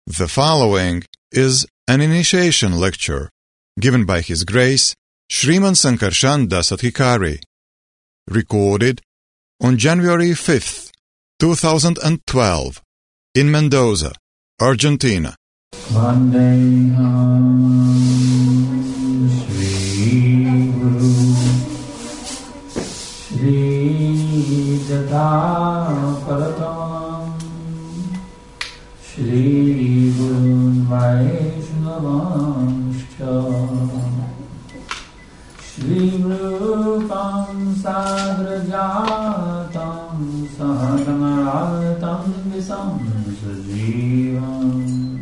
The following is an initiation lecture given by His Grace Sriman Sankarshan Das Adhikari, recorded on January 5th, 2012, in Mendoza, Argentina. Vandeham Shri Guru Shri Jataparatam Shri Gurun Vaishnavanscha Shri Rupam Sagrajatam Sahagamaratam Visam Sajivam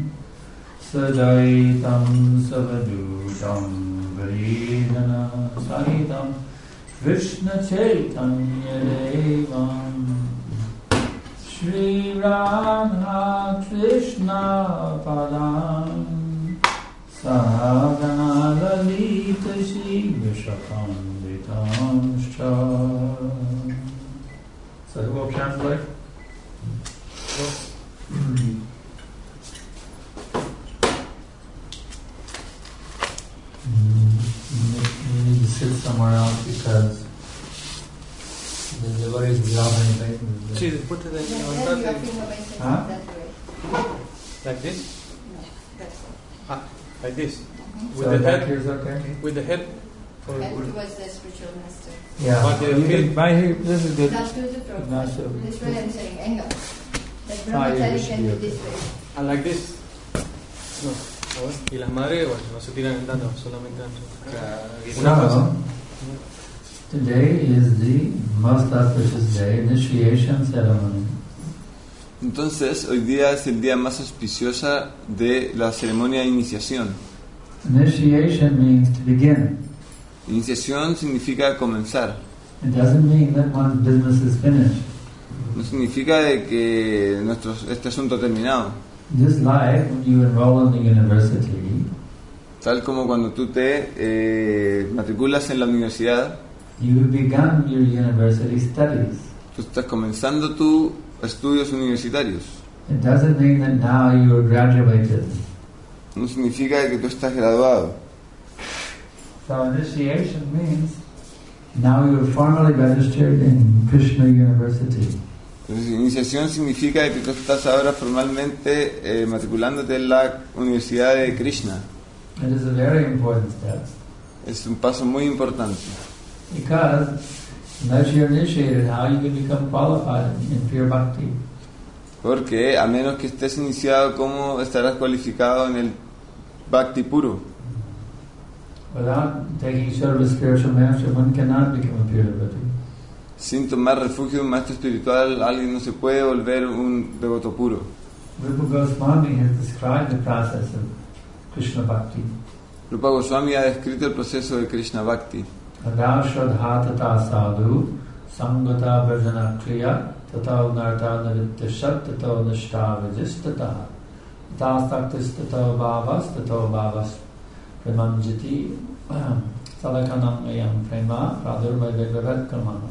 Sajaitam Savadutam Varidana Sahitam Krishna Chaitanya Devam Shri Radha Krishna Padam Sahagana Lalita Shri Vishakam So who will translate? You need to sit somewhere else because the devotees without anything. Sí, después te tenés que levantarte. Huh? Like this? Ah, like this. With So the back head. here's okay? With the head. Or And with, towards the spiritual master. Yeah. But the You feet- can- right here, this is good. Not through the throat. Not so. This way I'm saying, angle. Like Ah, brahmachari you can should do be this way. and like this. No. A ver. Y las madres, bueno, no se tiran en tanto, solamente ancho. Una cosa. So, today is the most auspicious day, initiation ceremony. Entonces, hoy día es el día más auspiciosa de la ceremonia de iniciación. Initiation means to begin. Iniciación significa comenzar. It doesn't mean that one's business is finished. No significa de que este asunto ha terminado. Just like when you enroll in the university, Tal como cuando tú te matriculas en la universidad, you've begun your university studies. tú estás comenzando tus estudios universitarios. It doesn't mean that now you are graduated. No significa que tú estás graduado. So initiation means now you are formally registered in Krishna University. Entonces, iniciación significa que tú estás ahora formalmente matriculándote en la Universidad de Krishna. It is a very important step Es un paso muy importante. because unless you're initiated, how you can become qualified in pure bhakti? Porque a menos que estés iniciado, ¿cómo estarás cualificado en el Bhakti puro? Without taking sort of a spiritual master, one cannot become a pure devotee. Sin tomar refugio de un maestro espiritual, alguien no se puede volver un devoto puro. Rupa Goswami has described the process of Krishna bhakti. Rupa Goswami ha descrito el proceso de Krishna Bhakti. Ada shraddha tata sadhu samgata vrajana kriya tato narta narityashat tato nishta vajistata tato saktis tato bhavas premanjati salakanam ayam prema pradurvaivavad kamana.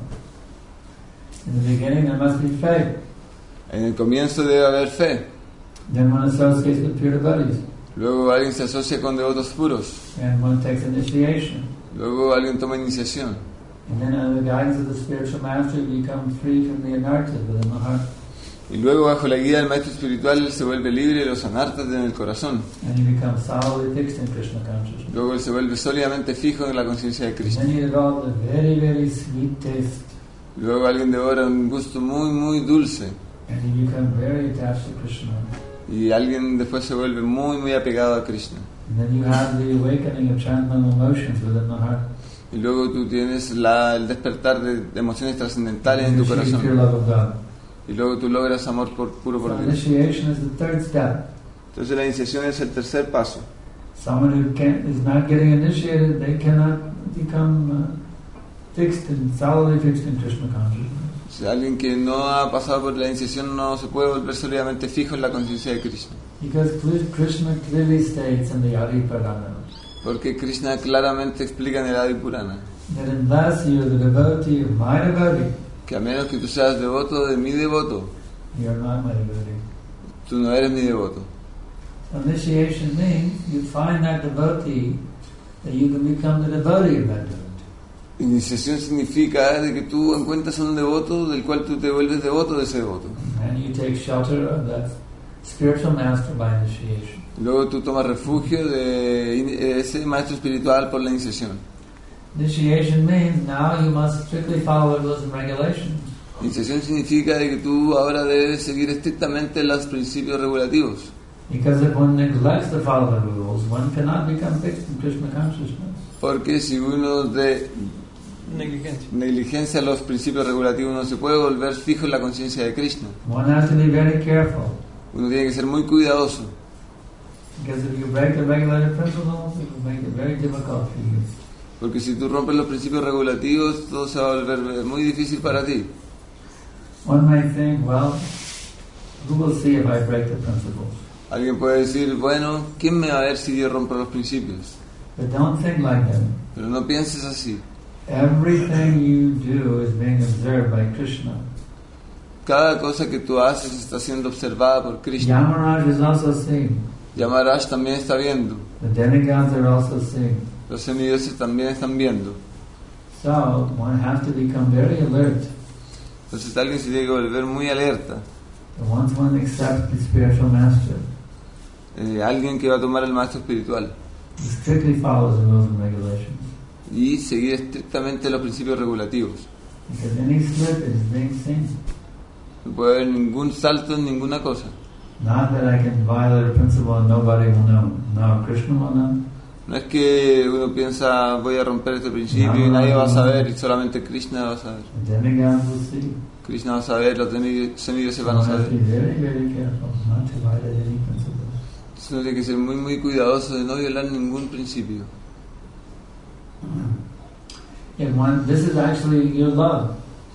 In the beginning there must be faith. En el comienzo debe haber fe. Then one associates with pure devotees. Luego alguien se asocia con devotos puros. And one takes initiation. Luego alguien toma iniciación. And then under the guidance of the spiritual master you become free from the anarthas within the heart. Y luego bajo la guía del maestro espiritual él se vuelve libre de los anartas en el corazón. And you become solidly fixed in Krishna consciousness. Luego él se vuelve sólidamente fijo en la conciencia de And Krishna. then you develop a very, very sweet taste. Luego alguien devora un gusto muy, muy dulce. And you become very attached to Krishna. Y alguien después se vuelve muy, muy apegado a Krishna. And then you have the awakening of transcendental emotions within the heart. Y luego tú tienes el despertar de emociones trascendentales en And tu you achieve pure corazón. love of God. Y luego tú logras amor puro por So Dios. initiation is the third step. Entonces la iniciación es el tercer paso. Someone who is not getting initiated, they cannot become fixed and solidly fixed in Krishna consciousness. Si alguien que no ha pasado por la iniciación no se puede volver sólidamente fijo en la conciencia de Krishna. Because Krishna clearly states in the Adi Purana Porque Krishna claramente explica en el Adi Purana that unless you are the devotee of my devotee, que a menos que tú seas devoto de mi devoto, you are not my devotee. tú no eres mi devoto. Initiation means you find that devotee, that you can become the devotee of that devotee. Iniciación significa de que tú encuentras a un devoto del cual tú te vuelves devoto de ese devoto. And you take shelter of that spiritual master by initiation. Luego tú tomas refugio de ese maestro espiritual por la iniciación. Initiation means now you must strictly follow the rules and regulations. Iniciación significa de que tú ahora debes seguir estrictamente los principios regulativos. Because if one neglects to follow the rules, one cannot become fixed in Krishna consciousness. Porque si uno negligencia los principios regulativos, no se puede volver fijo en la conciencia de Krishna. One has to be very careful. Uno tiene que ser muy cuidadoso. Because if you break the regulated principles, it will make it very difficult for you. Porque si tú rompes los principios regulativos, todo se va a volver muy difícil para ti. One may think, well, who will see if I break the principles? Alguien puede decir, bueno, ¿quién me va a ver si yo rompo los principios? But don't think like that. Pero no pienses así. Everything you do is being observed by Krishna. Cada cosa que tú haces está siendo observada por Krishna. Yamaraj is also seeing. Yamaraj también está viendo. The demigods are also seeing. Los semidioses también están viendo. So one has to become very alert. Entonces alguien se tiene que volver muy alerta. And once one accepts the spiritual master, Alguien que va a tomar el maestro espiritual he strictly follows the rules and regulations. y seguir estrictamente los principios regulativos. Because any slip is being seen. No puede haber ningún salto en ninguna cosa. Not that I can violate a principle and nobody will know. No, Krishna will know. No es que uno piensa voy a romper este principio y nadie va a saber y solamente Krishna va a saber. The demigods will see. Krishna va a saber, los semidioses van a One has to saber. be very, very careful not to violate any principles. Entonces uno tiene que ser muy muy cuidadoso de no violar ningún principio. And one, this is actually your love.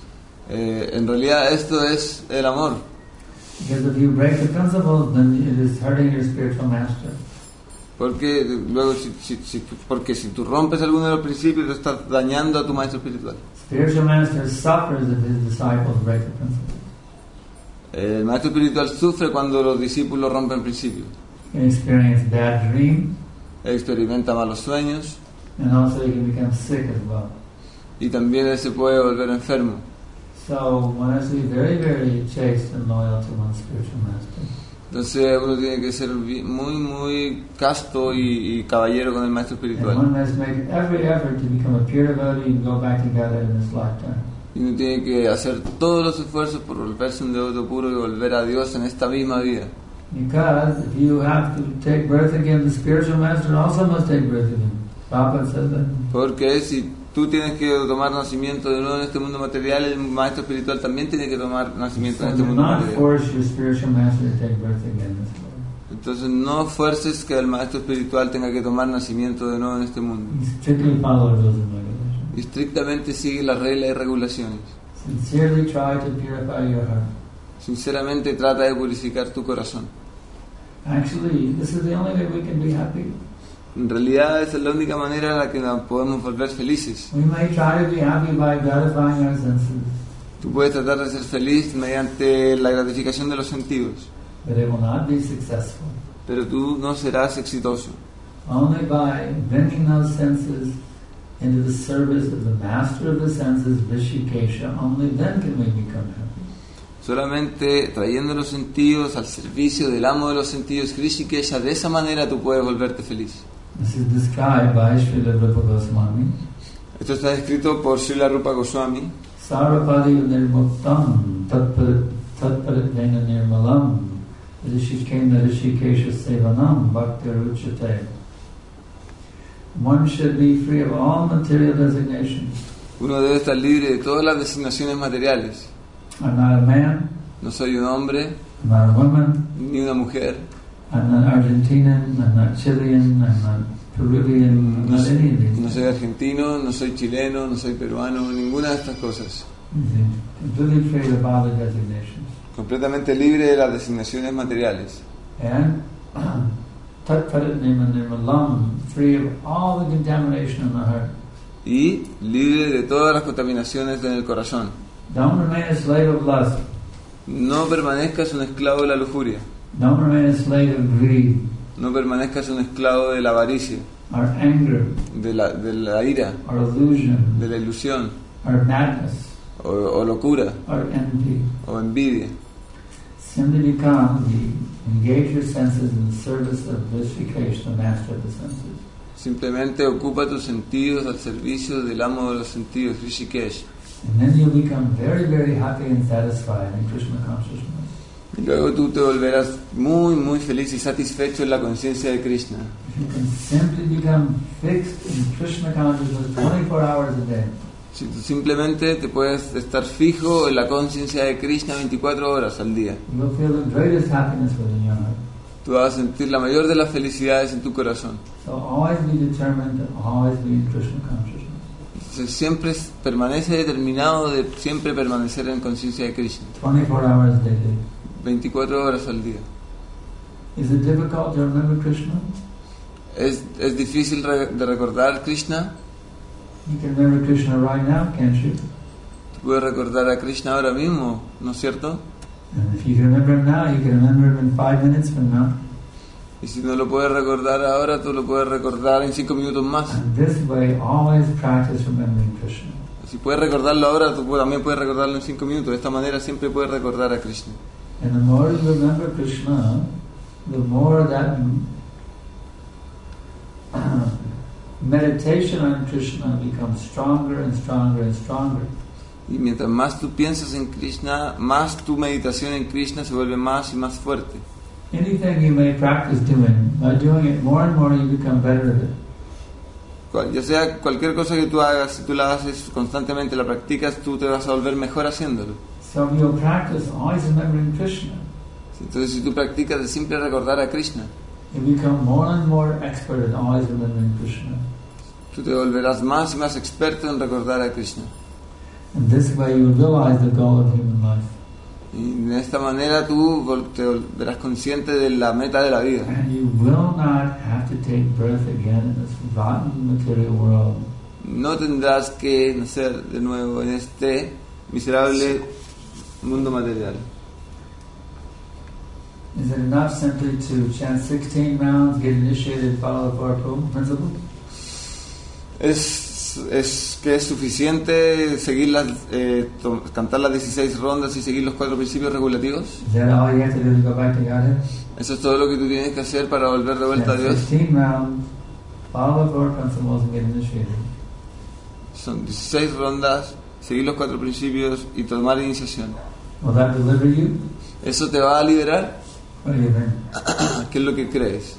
En realidad esto es el amor. Because if you break the principles, then it is hurting your spiritual master. Porque luego porque si tú rompes alguno de los principios, tú estás dañando a tu maestro espiritual. Spiritual master suffers if his disciples break the principles. El maestro espiritual sufre cuando los discípulos rompen principios. He can experience bad dreams, Experimenta malos sueños and also he can become sick as well. y también él se puede volver enfermo. So one has to be very, very chaste and loyal to one's spiritual master. Entonces uno tiene que ser muy muy casto y caballero con el maestro And espiritual. one must make every effort to become a pure devotee and go back to Godhead in this lifetime. Y uno tiene que hacer todos los esfuerzos por volverse un devoto puro y volver a Dios en esta misma vida. Because if you have to take birth again, the spiritual master also must take birth again. Prabhupada said that. Porque si tú tienes que tomar nacimiento de nuevo en este mundo material, el maestro espiritual también tiene que tomar nacimiento en So este do mundo not material. force your spiritual master to take birth again this world. Entonces no fuerces que el maestro espiritual tenga que tomar nacimiento de nuevo en este mundo. You strictly follow rules and regulations. Y estrictamente sigue las reglas y regulaciones. Sincerely try to purify your heart. Sinceramente trata de purificar tu corazón. Actually, this is the only way we can be happy. En realidad esa es la única manera en la que nos podemos volver felices. We may try to be happy by gratifying our senses, Tú puedes tratar de ser feliz mediante la gratificación de los sentidos, but it will not be successful. pero tú no serás exitoso. Only by bringing those senses into the service of the master of the senses, Rishikesha, only then can we become happy. Solamente trayendo los sentidos al servicio del amo de los sentidos, Rishikesha, de esa manera tú puedes volverte feliz. This is described by Srila Rupa Goswami. Esto está escrito por Srila Rupa Goswami. Sarvapadi nirmuktam tatparitena nirmalam Rishikena Rishikesha sevanam bhakti ruchate. One should be free of all material designations. Uno debe estar libre de todas las designaciones materiales. I'm not a man, No soy un hombre, I'm not a woman, ni una mujer. I'm not Argentinian, I'm not Chilean, I'm not Peruvian, No not any of soy, these. no soy argentino, no soy chileno, no soy peruano, ninguna de estas cosas. Completely free of all the designations. Completamente libre de las designaciones materiales. And tatparitena nirmalam, free of all the contamination in the heart. Y libre de todas las contaminaciones en el corazón. Don't remain a slave of lust. No permanezcas un esclavo de la lujuria. Don't remain a slave of greed. No permanezcas un esclavo de la avaricia, or anger, de la ira, or illusion, de la ilusión, or madness, o locura, or envy. o envidia. Simply engage your senses in the service of Vishvikesh, the master of the senses. Simplemente ocupa tus sentidos al servicio del amo de los sentidos, Rishikesh. And then you'll become very, very happy and satisfied in Krishna consciousness. Y luego tú te volverás muy, muy feliz y satisfecho en la conciencia de Krishna. If you can simply become fixed in Krishna consciousness 24 hours a day, Si tú simplemente te puedes estar fijo en la conciencia de Krishna 24 horas al día, you will feel the greatest happiness within your heart. tú vas a sentir la mayor de las felicidades en tu corazón. So always be determined to always be in Krishna consciousness. Entonces siempre permanece determinado de siempre permanecer en conciencia de Krishna, 24 hours daily. 24 horas al día. Is it difficult to remember Krishna? ¿Es difícil de recordar Krishna? You can remember Krishna right now, can't you? Tú puedes recordar a Krishna ahora mismo, ¿no es cierto? And if you can remember him now, you can remember him in 5 minutes from now. Y si no lo puedes recordar ahora, tú lo puedes recordar en 5 minutos más. And this way, always practice remembering Krishna. Si puedes recordarlo ahora, tú también puedes recordarlo en 5 minutos. De esta manera siempre puedes recordar a Krishna. And the more you remember Krishna, the more that meditation on Krishna becomes stronger and stronger and stronger. Y mientras más tú piensas en Krishna, más tu meditación en Krishna se vuelve más y más fuerte. Anything you may practice doing, by doing it more and more, you become better at it. Ya sea cualquier cosa que tú hagas, si tú la haces constantemente, la practicas, tú te vas a volver mejor haciéndolo. So if you'll practice always remembering Krishna, Entonces si tú practicas de siempre recordar a Krishna, you become more and more expert at always remembering Krishna. tú te volverás más y más experto en recordar a Krishna. And this way you will realize the goal of human life. Y de esta manera tú te volverás consciente de la meta de la vida. And you will not have to take birth again in this rotten material world. No tendrás que nacer de nuevo en este miserable mundo material. Is it enough simply to chant 16 rounds, get initiated, follow the four principles? Es que es suficiente seguir cantar las 16 rondas y seguir los 4 principios regulativos. Is that all you have to do to go back to Godhead? Eso es todo lo que tú tienes que hacer para volver de vuelta a Chant Dios. 16 rounds, follow the four principles and get initiated. Son 16 rondas, seguir los 4 principios y tomar iniciación. Will that deliver you? ¿Eso te va a liberar? What do you think? ¿Qué es lo que crees?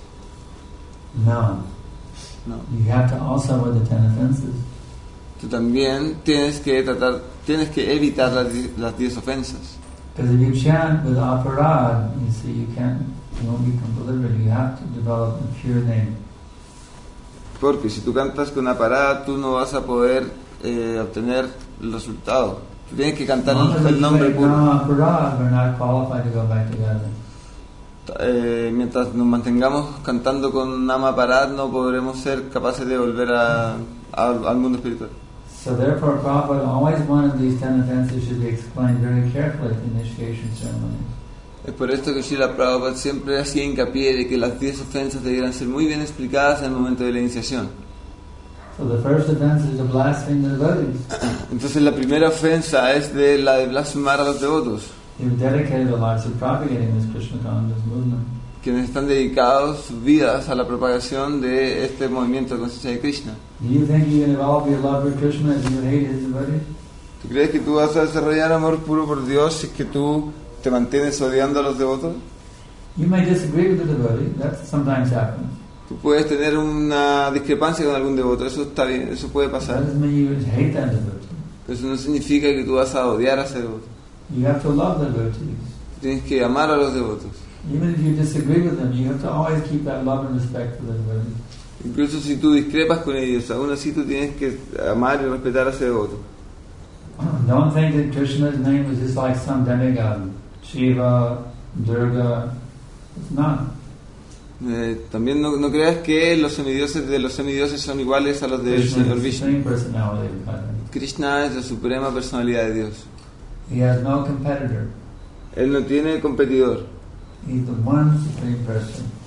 No. No. You have to also avoid the 10 offenses. Tú también tienes que evitar las 10 ofensas. Because if you chant with aparad, you see, you won't become delivered. You have to develop a pure name. Porque si tú cantas con aparad, tú no vas a poder obtener el resultado. Tú tienes que cantar el nombre puro. Aparad, we're not qualified to go back together. Mientras nos mantengamos cantando con Nama Parad, no podremos ser capaces de volver al mundo espiritual. So therefore, Prabhupada, always one of these 10 offenses should be explained very carefully at the initiation ceremony. Es por esto que Srila Prabhupada siempre hacía hincapié de que las 10 ofensas debieran ser muy bien explicadas en el momento de la iniciación. So the first offense is to blaspheme the devotees. Entonces la primera ofensa es la de blasfemar a los devotos, You've dedicated their lives to propagating this Krishna consciousness movement. quienes están dedicados sus vidas a la propagación de este movimiento de conciencia de Krishna. Do you think you can develop your love for Krishna if you hate his devotees? ¿Tú crees que tú vas a desarrollar amor puro por Dios si es que tú te mantienes odiando a los devotos? You may disagree with the devotee. That sometimes happens. Tú puedes tener una discrepancia con algún devoto, eso está bien, eso puede That pasar. doesn't mean you hate that devotee. Pero eso no significa que tú vas a odiar a ese devoto. You have to love the devotees. Tienes que amar a los devotos. Even if you disagree with them, you have to always keep that love and respect for the devotees. Incluso si tú discrepas con ellos, aún así tú tienes que amar y respetar a ese devoto. Don't think that Krishna's name was just like some demigod, Shiva, Durga. It's not. También no creas que los semidioses son iguales a los del Krishna Señor is the Vishnu. Supreme Personality of Godhead. Krishna es la suprema personalidad de Dios. He has no competitor. Él no tiene competidor. He's the one Supreme Person.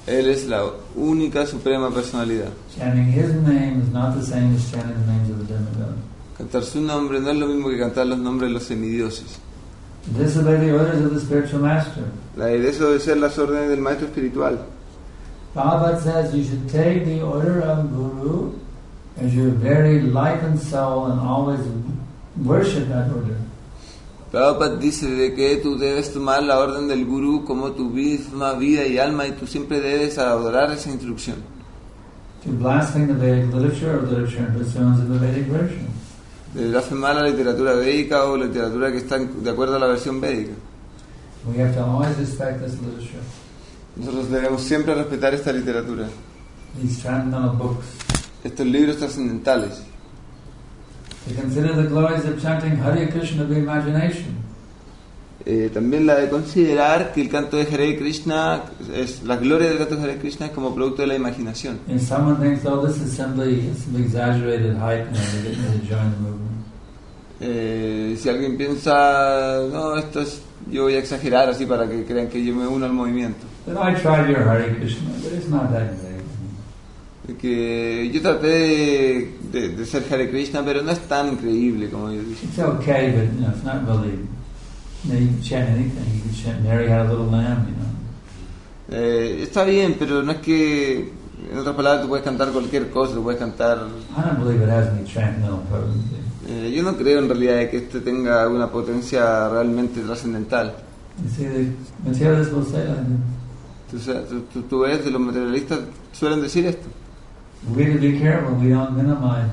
Él es la única suprema personalidad. Chanting His name is not the same as chanting the names of the demigods. Cantar su nombre no es lo mismo que cantar los nombres de los semidioses. Disobey the orders of the spiritual master. La de eso debe ser las órdenes del maestro espiritual. Prabhupada says you should take the order of Guru as your very life and soul and always worship that order. Prabhupada dice de que tú debes tomar la orden del Gurú como tu misma vida y alma y tú siempre debes adorar esa instrucción. To blaspheme the Vedic literature or literature in pursuance of the Vedic version. De blasfemar la literatura védica o literatura que está de acuerdo a la versión védica. We have to always respect this literature. Nosotros debemos siempre respetar esta literatura, These transcendental books. estos libros trascendentales. To consider the glories of chanting Hare Krishna by imagination. También la de considerar que el canto de Hare Krishna, la gloria del canto de Hare Krishna es como producto de la imaginación. And someone thinks, oh, this is simply some exaggerated hype and they get me to join the movement. Si alguien piensa, no, yo voy a exagerar así para que crean que yo me uno al movimiento. Then I tried your Hare Krishna, but it's not that great. Que yo traté de ser Hare Krishna, pero no es tan increíble como ellos dicen. It's okay, but it's not really. You can chant anything. You can chant Mary Had a Little Lamb, Está bien, pero no es que, en otras palabras, tú puedes cantar cualquier cosa, tú puedes cantar. I don't believe it has any transcendental potency. Yo no creo en realidad de que este tenga una potencia realmente trascendental. You see, the materialists will say that. Tú ves, de los materialistas suelen decir esto. We have to be careful. We don't minimize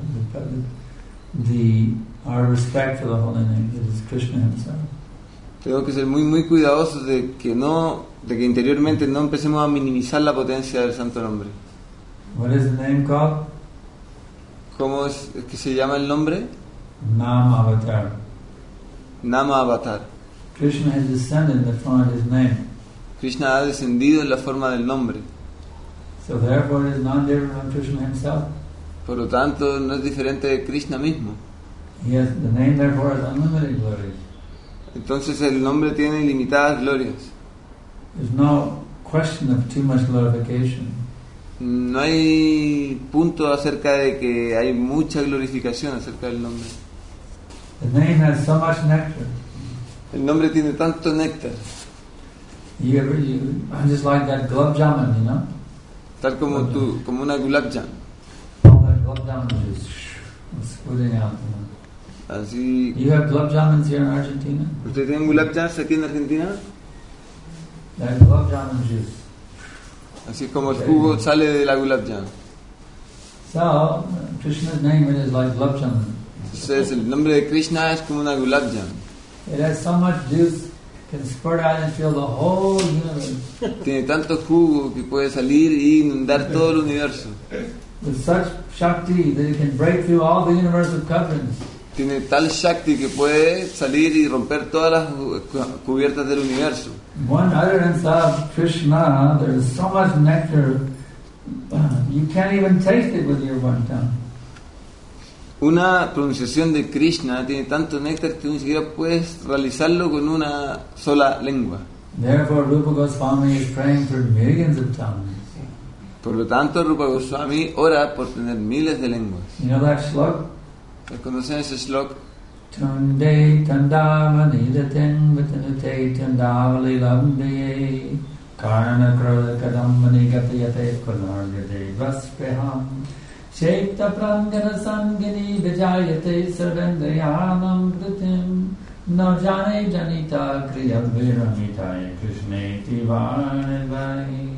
our respect for the holy name. It is Krishna Himself. Tenemos que ser muy cuidadosos de que interiormente no empecemos a minimizar la potencia del santo nombre. What is the name called? ¿Cómo es que se llama el nombre? Nama Avatar. Nama Avatar. Krishna has descended in the form of His name. Krishna ha descendido en la forma del nombre. So therefore it is non-different from Krishna Himself. Por lo tanto, no es diferente de Krishna mismo. The name therefore has unlimited glories. Entonces el nombre tiene ilimitadas glorias. There's no question of too much glorification. No hay punto acerca de que hay mucha glorificación acerca del nombre. The name has so much nectar. El nombre tiene tanto néctar. I'm just like that gulab jamun, Tal como como una gulab jam. All that gulab jamun is spitting out. Así. You have gulab jamuns here in Argentina? ¿Usted tiene gulab jams aquí en Argentina? That gulab jamun juice. Así es como el jugo sale de la gulab jam. So, Krishna's name is like gulab jamun. Entonces el nombre de Krishna es como una gulab jam. It has so much juice, can spurt out and fill the whole universe. Tiene tanto jugo que puede salir y inundar todo el universo. With such shakti that it can break through all the universal coverings. Tiene tal Shakti que puede salir y romper todas las cubiertas del universo. One utterance of Krishna, there is so much nectar, you can't even taste it with your one tongue. Una pronunciación de Krishna tiene tanto néctar que tú ni siquiera puedes realizarlo con una sola lengua. Therefore, Rupa Goswami is praying for millions of tongues. Por lo tanto, Rupa Goswami ora por tener miles de lenguas. You know that slok? ¿Conocen ese slok? Tunde tandavani daten vatanate tandavali lambe karna kroda kadamani gatayate kunargade vaspreham Shaita prangana sangini vijayate sarvendriyanam kritim no jane janita kriyam viramitaye krishneti varnivani.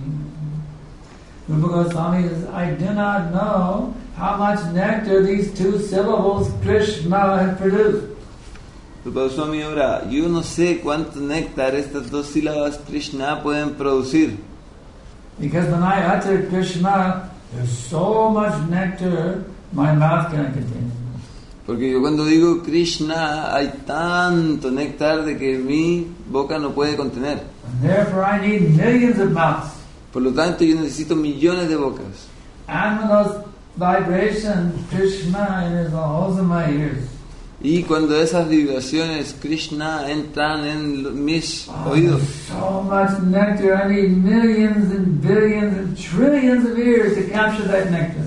Rupa Goswami says, I do not know how much nectar these two syllables Krishna have produced. Rupa Goswami ora, yo no sé cuánto néctar estas dos sílabas Krishna pueden producir. Because when I utter Krishna, there's so much nectar my mouth cannot contain. Porque yo cuando digo Krishna hay tanto néctar de que mi boca no puede contener. And therefore I need millions of mouths. Por lo tanto yo necesito millones de bocas. And when those vibrations, Krishna is the holes in my ears. Y cuando esas vibraciones Krishna entran en mis oídos, So much nectar. I need millions and billions and trillions of ears to capture that nectar.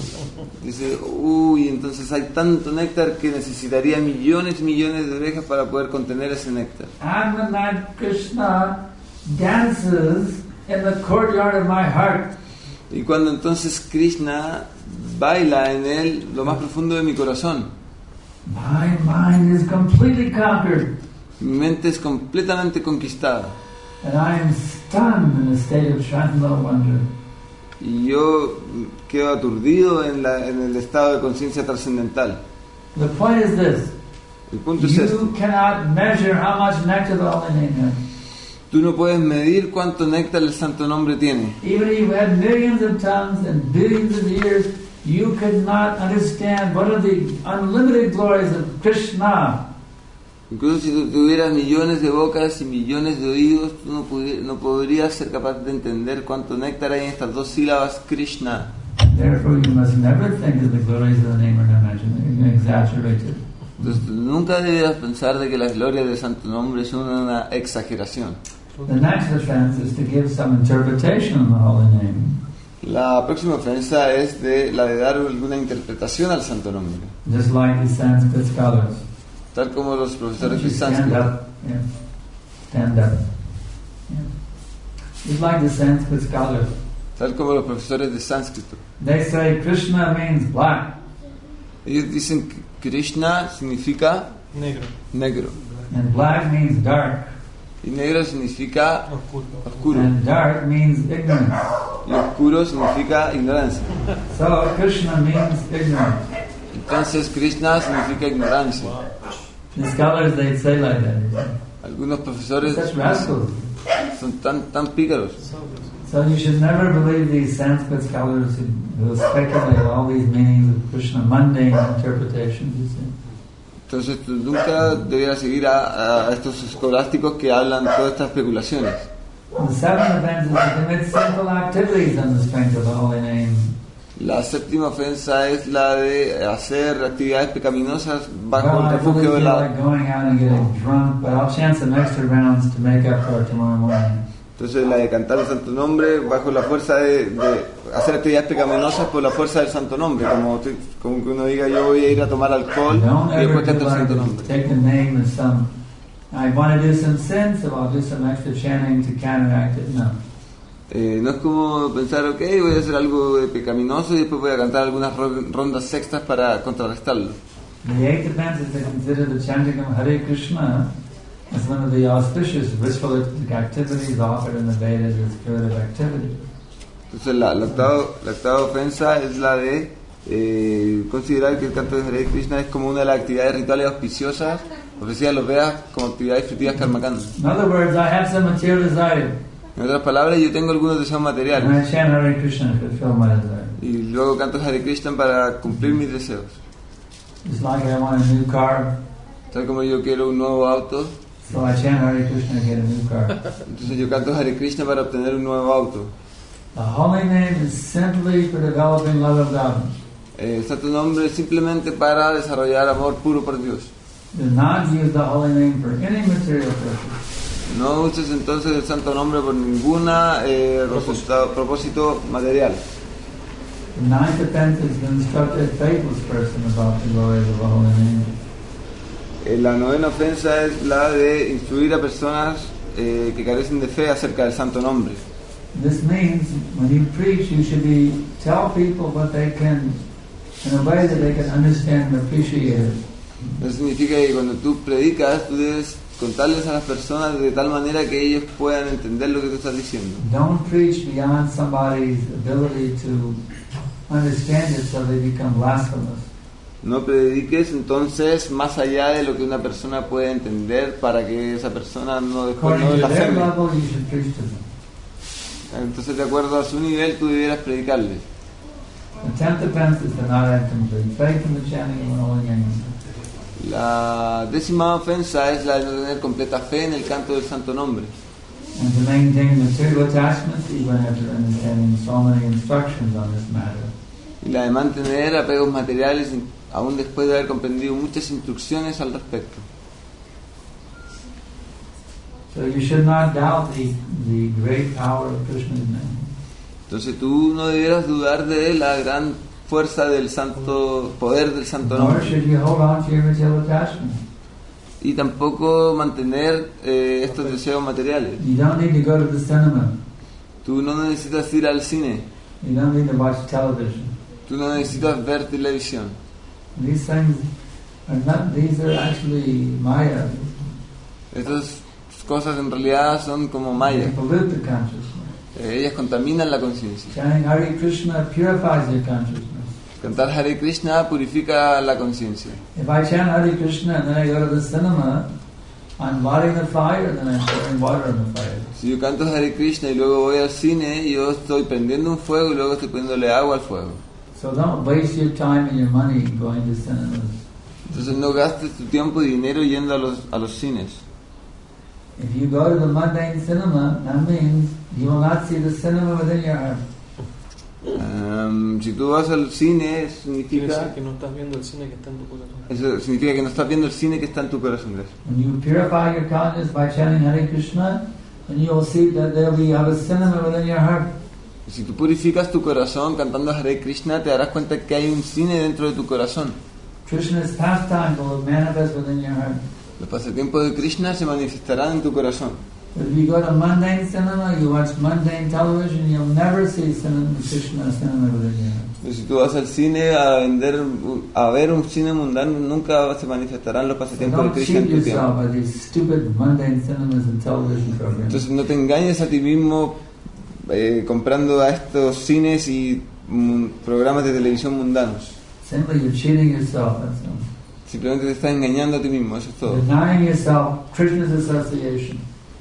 dice, uy, entonces hay tanto néctar que necesitaría millones y millones de orejas para poder contener ese néctar. And when that Krishna dances in the courtyard of my heart, Y cuando entonces Krishna baila en él, lo más profundo de mi corazón, my mind is completely conquered, mi mente es completamente conquistada. and I am stunned in a state of transcendental wonder. Y yo quedo aturdido en el estado de conciencia trascendental. The point is this: El punto es este. you cannot measure how much nectar the Holy Name has. Tú no puedes medir cuánto néctar el santo nombre tiene. Even if you had millions of tongues and billions of ears, you could not understand what are the unlimited glories of Krishna. Incluso si tú tuvieras millones de bocas y millones de oídos, tú no podrías ser capaz de entender cuánto néctar hay en estas dos sílabas Krishna. Therefore, you must never think that the glories of the name are not exaggerated. Entonces nunca deberás pensar de que las glorias del santo nombre son una exageración. The next offense is to give some interpretation of the holy name, La próxima ofensa es la de dar alguna interpretación al santo nombre, just like the Sanskrit scholars. tal como los profesores de Stand sánscrito. up. Yeah. Stand up. Yeah. Just like the Sanskrit scholars. Tal como los profesores de sánscrito. They say Krishna means black, Ellos dicen que Krishna significa Negro. negro and black means dark, y negro significa Oscuro. oscuro and dark means ignorance. y oscuro significa ignorancia. So Krishna means ignorance. Entonces Krishna significa ignorancia. The scholars, they say like that. Algunos profesores Such rascals. son tan pícaros. So you should never believe these Sanskrit scholars who speculate all these meanings of Krishna, mundane interpretations, you see. Entonces tú nunca debieras seguir a estos escolásticos que hablan todas estas especulaciones. The seventh offense is to commit sinful activities on the strength of the holy name. La séptima ofensa es la de hacer actividades pecaminosas bajo Well, el I really refugio de feel la... like going out and getting drunk, but I'll chant some extra rounds to make up for it tomorrow morning. Entonces la de cantar el santo nombre bajo la fuerza de hacer actividades pecaminosas por la fuerza del santo nombre, como que uno diga yo voy a ir a tomar alcohol Don't y ever después do cantar el like santo to nombre. take the name of some. I want to do some sin, so I'll do some extra chanting to counteract it. No. No es como pensar, ok, voy a hacer algo de pecaminoso y después voy a cantar algunas rondas sextas para contrarrestarlo. The eighth offense is to consider the chanting of Hare Krishna as one of the auspicious ritualistic activities offered in the Vedas as curative activities. Entonces la octava ofensa es la de considerar que el canto de Hare Krishna es como una de las actividades rituales auspiciosas ofrecidas a los Vedas como actividades frutivas karmakanda. In other words, I have some material desire, En otras palabras, yo tengo algunos deseos and materiales I chant Hare Krishna to fulfill my desire. y luego canto Hare Krishna para cumplir mis deseos. Just like I want a new car, Tal como yo quiero un nuevo auto, so I chant Hare Krishna to get a new car. entonces yo canto Hare Krishna para obtener un nuevo auto. The holy name is simply for developing love of God. El santo nombre es simplemente para desarrollar amor puro por Dios. Do not use the holy name for any material purpose. No uses entonces el santo nombre por ninguna propósito material. The ninth offense is to instruct a faithless person about the glories of the holy name. La novena ofensa es la de instruir a personas que carecen de fe acerca del santo nombre. This means when you preach, you should tell people what they can, in a way that they can understand and appreciate it. Eso significa que cuando tú predicas, tú debes contarles a las personas de tal manera que ellos puedan entender lo que tú estás diciendo. Don't preach beyond somebody's ability to understand it so they become blasphemous. No prediques entonces más allá de lo que una persona puede entender para que esa persona no después no According to their blasfeme. level, you should preach to them. Entonces de acuerdo a su nivel tú debieras predicarles. The 10th offense is to not have complete faith in the chanting of the holy name. La décima ofensa es la de no tener completa fe en el canto del santo nombre. And to maintain material attachment even after understanding so many instructions on this matter. y la de mantener apegos materiales aún después de haber comprendido muchas instrucciones al respecto. So you should not doubt the great power of Krishna's name. Entonces tú no debieras dudar de la gran fuerza del santo, poder del santo Nor nombre. should you hold on to your material attachment. Y tampoco mantener estos deseos materiales. You don't need to go to the cinema. Tú no necesitas ir al cine. You don't need to watch television. Tú no necesitas ver televisión. These things are not, these are actually Maya. Estas cosas en realidad son como They maya. pollute the consciousness. Ellas contaminan la conciencia. Chanting Hare Krishna purifies your consciousness. Cantar Hare Krishna purifica la conciencia. If I chant Hare Krishna and then I go to the cinema, I'm lighting the fire and then I'm pouring water on the fire. Si yo canto Hare Krishna y luego voy al cine, yo estoy prendiendo un fuego y luego estoy poniéndole agua al fuego. So don't waste your time and your money going to cinemas. Entonces no gastes tu tiempo y dinero yendo a los cines. If you go to the mundane cinema, that means you will not see the cinema within your heart. Si tú vas al cine, Quiere significa decir que no estás viendo el cine que está en tu corazón. eso significa que no estás viendo el cine que está en tu corazón. When you purify your consciousness by chanting Hare Krishna, then you will see that there will be a cinema within your heart. Si tú purificas tu corazón cantando Hare Krishna, te darás cuenta que hay un cine dentro de tu corazón. Krishna's pastime will manifest within your heart. Los pasatiempos de Krishna se manifestarán en tu corazón. But if you go to mundane cinema, you watch mundane television, you'll never see Krishna cinema within your heart. Pero si tú vas al cine a ver un cine mundano, nunca se manifestarán los So pasatiempos de don't Krishna cheat en tu tiempo. yourself by these stupid mundane cinemas and television programs. Entonces no te engañes a ti mismo comprando a estos cines y programas de televisión mundanos. Simply you're cheating yourself, that's all. Simplemente te estás engañando a ti mismo, eso es todo. Denying yourself Krishna's association.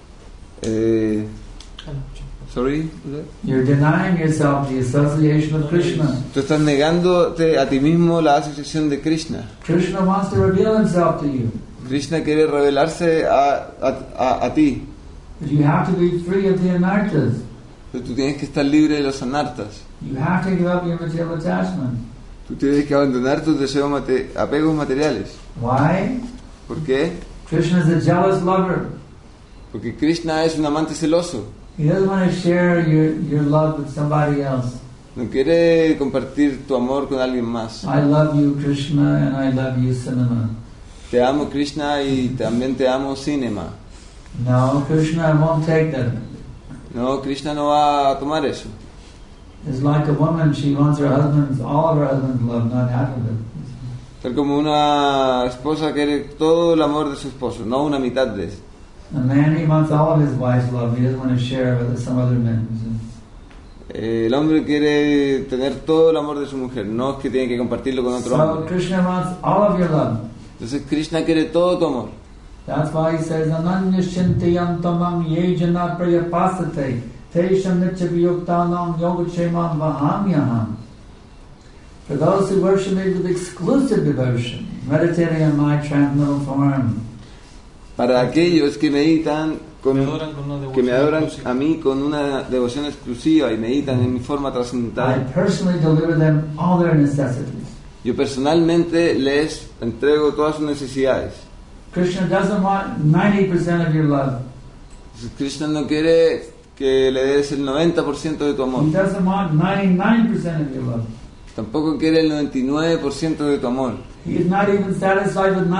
Sorry? You're denying yourself the association of Krishna. Tú estás negándote a ti mismo la asociación de Krishna. Krishna wants to reveal himself to you. Krishna quiere revelarse a ti. But you have to be free of the anarthas. Pero tú tienes que estar libre de los anartas. You have to give up your material attachment. Tú tienes que abandonar tus deseos apegos materiales. Why? ¿Por qué? Krishna is a jealous lover. Porque Krishna es un amante celoso. He doesn't want to share your love with somebody else. No quiere compartir tu amor con alguien más. I love you, Krishna, and I love you, cinema. Te amo Krishna y también te amo cinema. No, Krishna won't take that. No, Krishna no va a tomar eso. It's like a woman, she wants her husband's, all of her husband's love, not half of it. Tal como una esposa quiere todo el amor de su esposo, no una mitad de eso. A man, he wants all of his wife's love. He doesn't want to share it with some other men. El hombre quiere tener todo el amor de su mujer, no es que tiene que compartirlo con otro So hombre. Krishna wants all of your love. Entonces Krishna quiere todo tu amor. That's why he says, Ananyashintayan tamam yejana prayapasate tesham nityabhyuktanam yogachemam vahamyaham. For those who worship me with exclusive devotion, meditating on my transcendental form. Para aquellos que meditan que me adoran exclusiva. a mí con una devoción exclusiva y meditan en mi forma I trascendental, personally deliver them all their necessities. yo personalmente les entrego todas sus necesidades. Krishna doesn't want 90% of your love. Entonces, Krishna no quiere que le des el 90% de tu amor. He doesn't want 99% of your love. Tampoco quiere el 99% de tu amor. He is not even satisfied with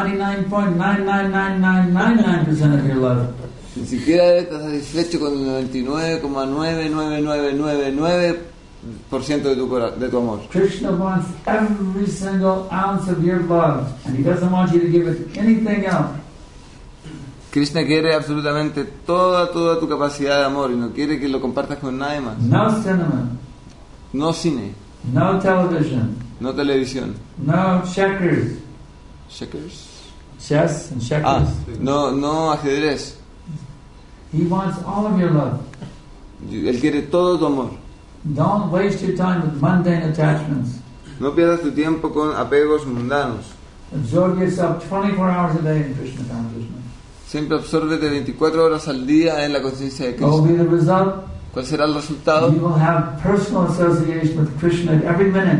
99.99999% of your love. Ni siquiera estás satisfecho con el 99,99999% de tu amor. Krishna wants every single ounce of your love, and he doesn't want you to give it anything else. Krishna quiere absolutamente toda tu capacidad de amor y no quiere que lo compartas con nadie más. No cinema, No cine, no television, no televisión. no checkers, ¿Checkers? chess and checkers. No ajedrez. He wants all of your love. Él quiere todo tu amor. Don't waste your time with mundane attachments. No pierdas tu tiempo con apegos mundanos. Absorb yourself 24 hours a day in Krishna consciousness. Siempre absórbete 24 horas al día en la conciencia de What will Krishna. be the result? ¿Cuál será el resultado? You will have personal association with Krishna at every minute.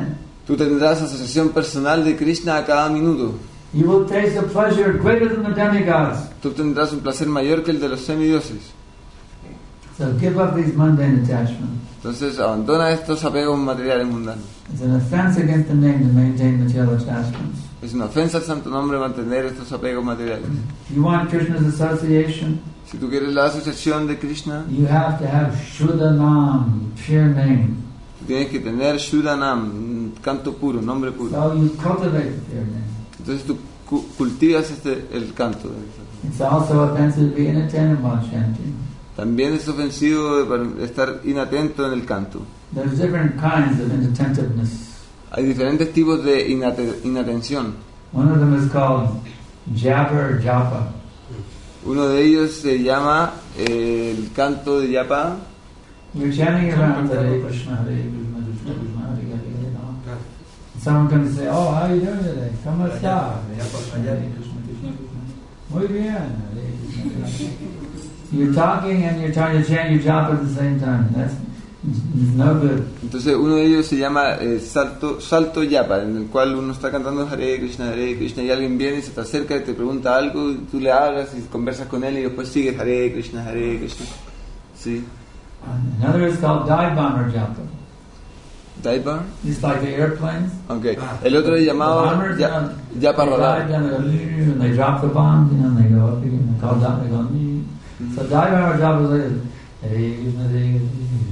Tú tendrás asociación personal de Krishna a cada minuto. You will taste a pleasure greater than the demigods. Tú tendrás un placer mayor que el de los semidioses. So give up these mundane attachments. Entonces abandona estos apegos materiales mundanos. It's an offense against the name to maintain material attachments. Es una ofensa al santo nombre mantener estos apegos materiales. If you want Krishna's association, Si tú quieres la asociación de Krishna, you have to have Shuddha Nam, pure name. tú tienes que tener Shuddhanam, un canto puro, nombre puro. So you cultivate the pure name. Entonces tú cultivas el canto. It's also offensive to be inattentive while chanting. También es ofensivo estar inatento en el canto. There's different kinds of inattentiveness. Hay diferentes tipos de inatención. One of them is called japa or japa. Uno de ellos se llama el canto de Yapa. You're chanting around Hare Krishna, Hare Krishna, Krishna Krishna, Hare Hare, you know. Someone comes and say, "Oh, how are you doing today? ¿Cómo está? Hare Krishna, Krishna Krishna. Muy bien, Hare Krishna, Krishna." You're talking and you're trying to chant your japa at the same time. That's no good. Entonces uno de ellos se llama salto Yapa, en el cual uno está cantando Hare Krishna y alguien viene y se te acerca y te pregunta algo y tú le hablas y conversas con él y después sigues Hare Krishna. Sí. Another is called dive bomber japa. Dive bar? It's like the airplanes. Okay. El otro es llamado Bombers, Yapa they dive radar. down, and they drop the bombs, and they go up again. They call down, they go. So dive bomber japa is like Hare Krishna, Hare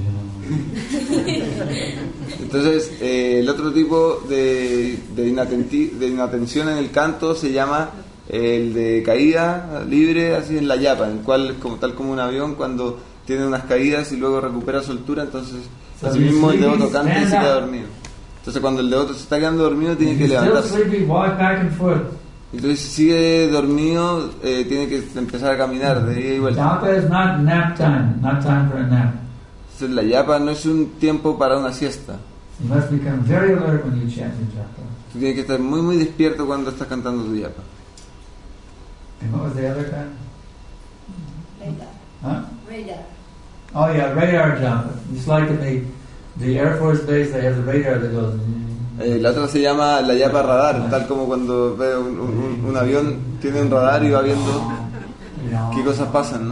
Krishna. Entonces el otro tipo de inatención en el canto se llama el de caída libre, así en la Yapa, en el cual es tal como un avión cuando tiene unas caídas y luego recupera soltura, entonces así mismo el devoto canta y se queda dormido. Entonces cuando el devoto se está quedando dormido tiene que Still levantarse. sleepy, walk back and forth. Entonces si sigue dormido tiene que empezar a caminar de ida y vuelta. Japa is not nap time, not time for a nap. Entonces la Yapa no es un tiempo para una siesta. You must become very alert when you chant your japa. Tú tienes que estar muy despierto cuando estás cantando tu Yapa. And what was the other kind? Radar. Huh? Radar. Oh yeah, radar japa. It's like in the Air Force Base, they have the radar that goes. La otra se llama la Yapa radar, tal como cuando ve un avión tiene un radar y va viendo qué cosas pasan, ¿no?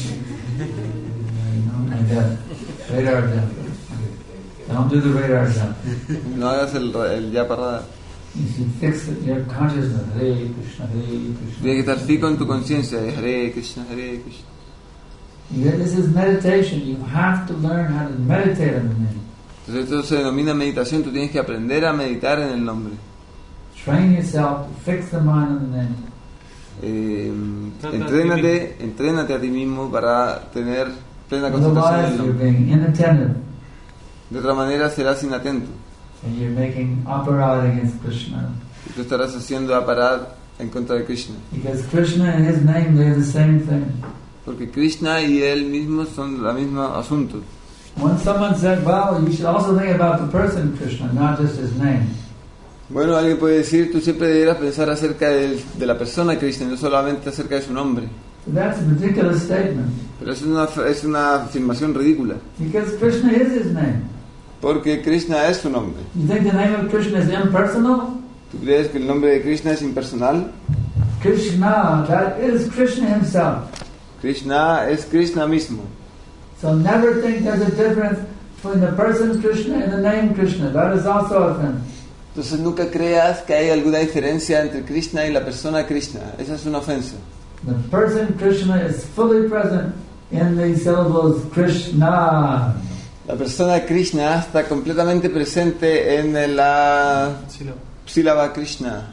Like that. Radar japa. Don't do the radar japa. No hagas el Yapa radar. You should fix your consciousness. Hare Krishna, Hare Krishna. Tienes que estar fijo en tu conciencia de Hare Krishna, Hare Krishna. Yeah, this is meditation. You have to learn how to meditate on the name. Entonces esto se denomina meditación, tú tienes que aprender a meditar en el nombre. Train yourself to fix the mind on the name. Entrénate a ti mismo para tener plena concentración en Otherwise, el you're nombre. being inattentive De otra manera serás inatento and you're making aparad against Krishna. y tú estarás haciendo aparad en contra de Krishna. Because Krishna and his name, they're the same thing. Porque Krishna y él mismo son la misma asunto. When someone said, well, you should also think about the person Krishna, not just his name. Bueno, alguien puede decir, tú siempre deberás pensar acerca de la persona Krishna, no solamente acerca de su nombre. So that's a ridiculous statement. Pero es una afirmación ridícula, Because Krishna is his name. porque Krishna es su nombre. You think the name of Krishna is impersonal? ¿Tú crees que el nombre de Krishna es impersonal? Krishna, that is Krishna himself. Krishna es Krishna mismo. So never think there's a difference between the person Krishna and the name Krishna. That is also a offense. Entonces nunca creas que hay alguna diferencia entre Krishna y la persona Krishna. Esa es una ofensa. The person Krishna is fully present in the syllables Krishna. La persona Krishna está completamente presente en la sílaba Krishna.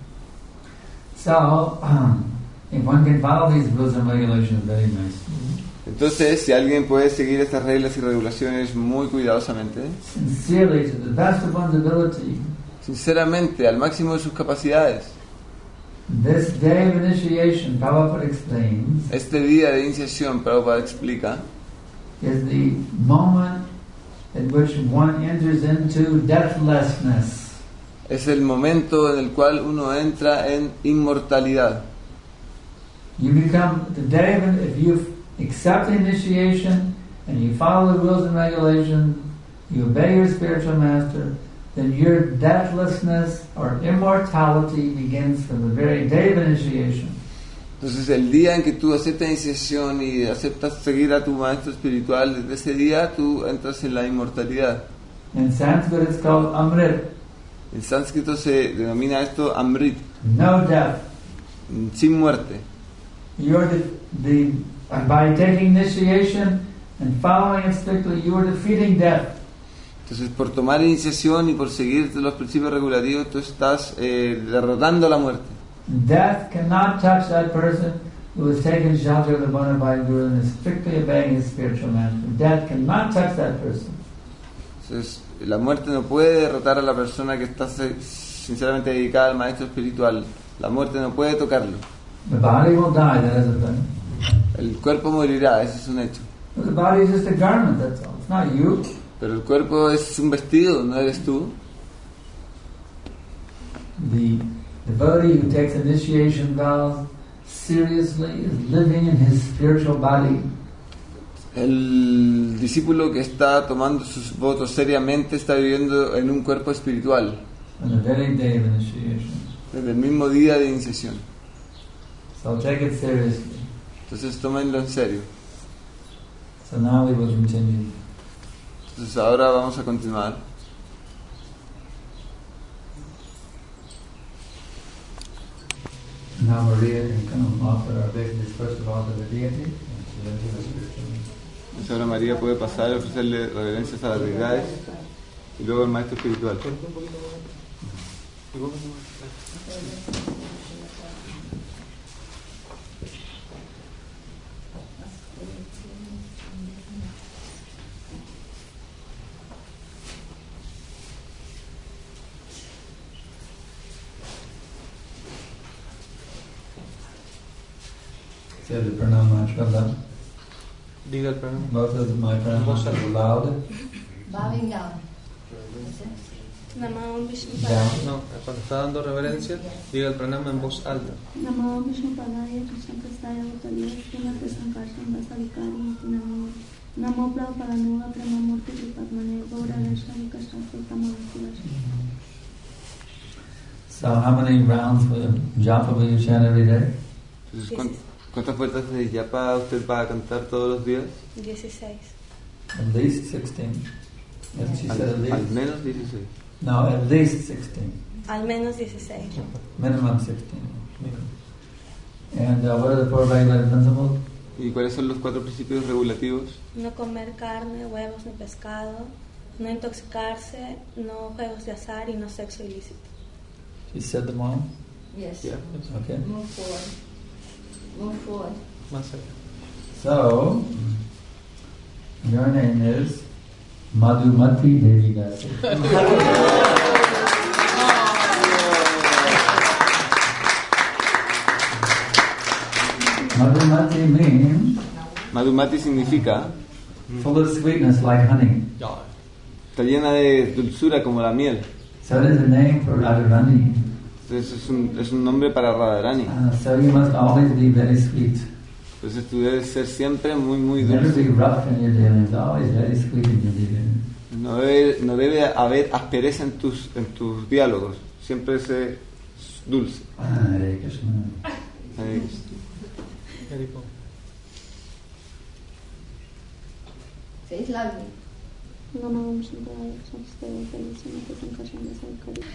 So, if one can follow these rules and regulations very nicely, Entonces, si alguien puede seguir estas reglas y regulaciones muy cuidadosamente, sincerely, to the best of one's ability, sinceramente, al máximo de sus capacidades, this day of initiation, Prabhupada explains, este día de iniciación, Prabhupada explica, is the moment in which one enters into deathlessness. es el momento en el cual uno entra en inmortalidad. You become, the day of, if you accept the initiation and you follow the rules and regulations, you obey your spiritual master, then your deathlessness or immortality begins from the very day of initiation. Entonces el día en que tú aceptas iniciación y aceptas seguir a tu maestro espiritual, desde ese día tú entras en la inmortalidad. In Sanskrit it's called Amrit, En sánscrito se denomina esto Amrit, no death. sin muerte. You're by taking initiation and following it strictly, you are defeating death. Entonces por tomar iniciación y por seguir los principios regulativos tú estás derrotando la muerte. Death cannot touch that person who has taken shelter of the bona fide Guru and is strictly obeying his spiritual master. Death cannot touch that person. Entonces la muerte no puede derrotar a la persona que está sinceramente dedicada al maestro espiritual. La muerte no puede tocarlo. The body will die, that is a thing. El cuerpo morirá, ese es un hecho. But the body is just a garment, that's all. It's not you. Pero el cuerpo es un vestido, no eres tú. The devotee who takes initiation vows seriously is living in his spiritual body. El discípulo que está tomando sus votos seriamente está viviendo en un cuerpo espiritual. On the very day of initiation. Desde el mismo día de iniciación. So take it seriously. Entonces tómenlo en serio. So now we will continue. Entonces ahora vamos a continuar. Now Maria can come offer our business first of all to the deity. And then to the spiritual. Entonces ahora María puede pasar a ofrecerle reverencias a las deidades y luego al maestro espiritual. Say the pranam mantra then. Diga el pranam. Both of my pranam mantras are loud. Bowing down. Namo Vishnu Down. No, cuando está dando reverencia, diga el pranam en voz alta. Namo Vishnu Padaya Krishna Prasthaya Bhutale Srimate Sankarshan Dasavikari Namo Namo Prabhupadanuga Premamurti Vipatmane Gaura Veshwari Kashtapurtama Vasilashya. So how many rounds of japa will you chant every day? Entonces, ¿cuántas vueltas de yapa usted va a cantar todos los días? 16. At least 16. Yes, she said at Al least. menos 16. No, at least 16. Al menos 16. Minimum 16. And what are the four regulative principles? ¿Y cuáles son los 4 principios regulativos? No comer carne, huevos ni pescado, no intoxicarse, no juegos de azar y no sexo ilícito. She said them all? Yes. Yeah. Okay. Move forward. Move forward. Más cerca. So, your name is Madhumati Devi Dasi. Madhumati means Madhumati significa full of sweetness like honey. está llena de dulzura como la miel. So it is a name for Radharani. Entonces es un nombre para Radharani. So you must always be very sweet. Entonces tú debes ser siempre muy muy Never dulce. be rough in your dealings. Always very sweet in your dealings. No debe haber aspereza en tus diálogos. Siempre sé dulce. Hare Krishna. Hare Krishna. Say it loudly. Namo Vishnu Padaya Krishna Prasthaya Bhutale Srimate Sankarshan Dasavikari.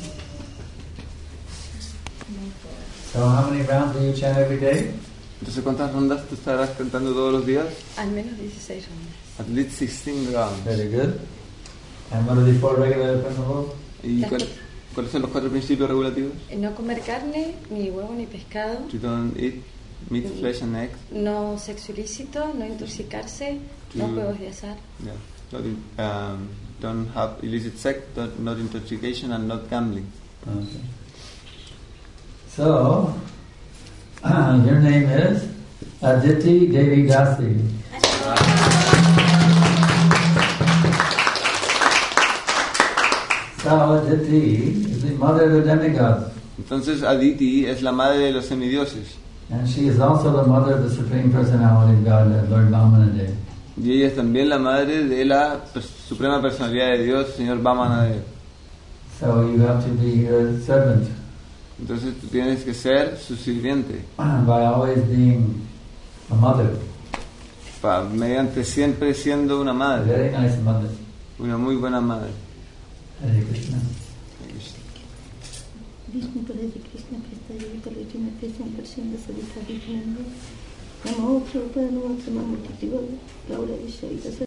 So how many rounds do you chant every day? Entonces, ¿cuántas rondas tú estarás cantando todos los días? Al menos 16 rondas. At least 16 rounds. Very good. And what are the four regulative principles? ¿Y cuáles son los 4 principios regulativos? No comer carne, ni huevo ni pescado, You don't eat meat, flesh and eggs. no sexo ilícito, no intoxicarse, no juegos de azar. Yeah. Don't have illicit sex, not intoxication, and not gambling. Okay. So, your name is Aditi Devi Dasi. So, Aditi is the mother of the demigods. Entonces Aditi es la madre de los semidioses. And she is also the mother of the Supreme Personality of God, Lord Vamanadev. Y ella es también la madre de la Suprema Personalidad de Dios, Señor Vamanadev. So you have to be her servant. Entonces tú tienes que ser su sirviente. By always being a mother. Mediante siempre siendo una A madre. very nice mother. Una muy buena madre. Hare Krishna. Vishnu Padre Krishna Presta Yoga Regina Presta Impartición de Salita Viviendo. Namo Prabhupada Namo Prama Multiplica Laura Vishavita